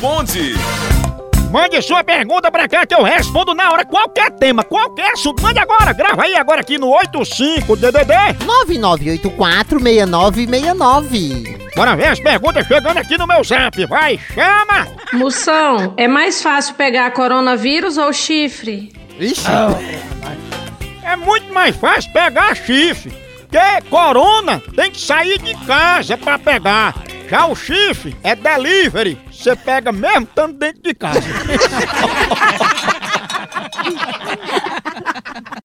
responde. Mande sua pergunta pra cá que eu respondo na hora. Qualquer tema, qualquer assunto. Mande agora, grava aí agora aqui no 85-DDD 9984-6969. Bora ver as perguntas chegando aqui no meu zap. Vai, chama! Moção, é mais fácil pegar coronavírus ou chifre? Ixi. É muito mais fácil pegar chifre. Porque corona tem que sair de casa pra pegar. Já o chifre é delivery. Você pega mesmo estando dentro de casa.